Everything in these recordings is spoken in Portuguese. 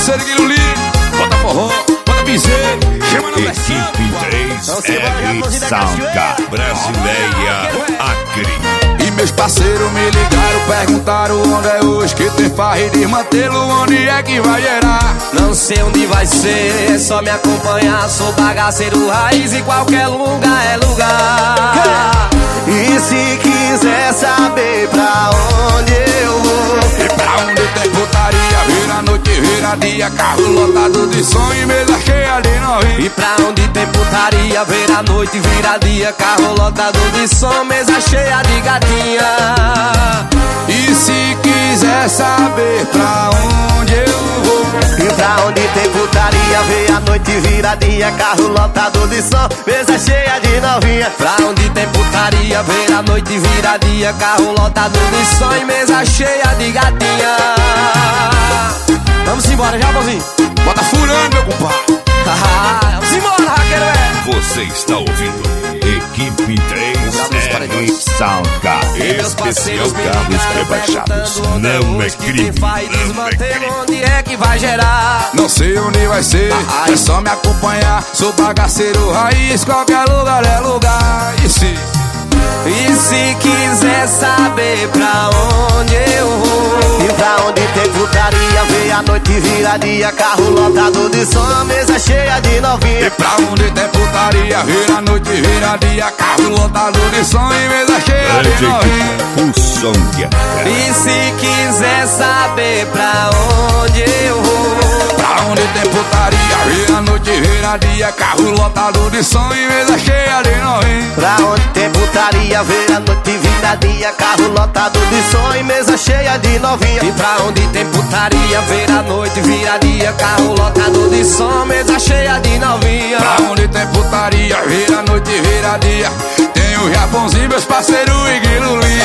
parceiro Guilherme, bota forró, bota piseiro, chama na pressão. Equipe 3R Soundcar Brasileia Acre. E meus parceiros me ligaram, perguntaram onde é hoje, que tem farra e desmantelo, onde é que vai gerar? Não sei onde vai ser, é só me acompanhar. Sou bagaceiro raiz e qualquer lugar é lugar. E se quiser saber pra onde eu vou, E pra onde tem putaria, vira noite, vira dia, carro lotado de som e mesa cheia de novinho. E pra onde tem putaria, vira noite, vira dia, carro lotado de som, mesa cheia de gatinha. E se quiser saber pra onde eu vou, e pra onde tem putaria, vem a noite, vira dia, carro lotado de som, mesa cheia de novinha. Pra onde tem putaria, vira noite, vira dia, carro lotado de som e mesa cheia de gatinha. Vamos embora já, Bozinho? bota furando, meu compadre. Vamos embora, raqueiro, Você está ouvindo Equipe 3R Soundcar Especial Carros Rebaixados. Não é crime, não é crime. Onde é que vai gerar? Não sei onde vai ser, é só me acompanhar. Sou bagaceiro raiz, qualquer lugar é lugar. E se quiser saber pra onde eu vou, e pra onde tem putaria, vem a noite, vira dia, carro lotado de som, mesa cheia de E novinha. pra onde tem putaria, vira noite, vira dia, carro lotado de som e mesa cheia de novinha. O som que é. E se quiser saber pra onde eu vou, Pra onde tem putaria, vira noite, vira dia, carro lotado de som e mesa cheia de novinha. Pra onde tem putaria, vem a noite, vira dia, carro lotado de som e mesa cheia de novinha. e pra onde tem putaria, vira noite, vira dia, carro lotado de som, mesa cheia de novinha. Pra onde tem putaria, vira noite, vira dia, tem o Japãozinho, meus parceiros e Guilherme.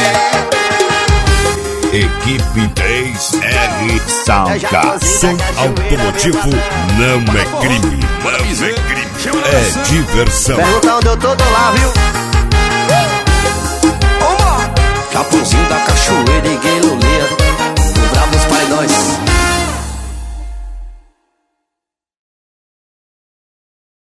Equipe 3R Soundcar. Som automotivo não é crime, não é crime. É diversão. Pergunta onde eu tô lá, viu?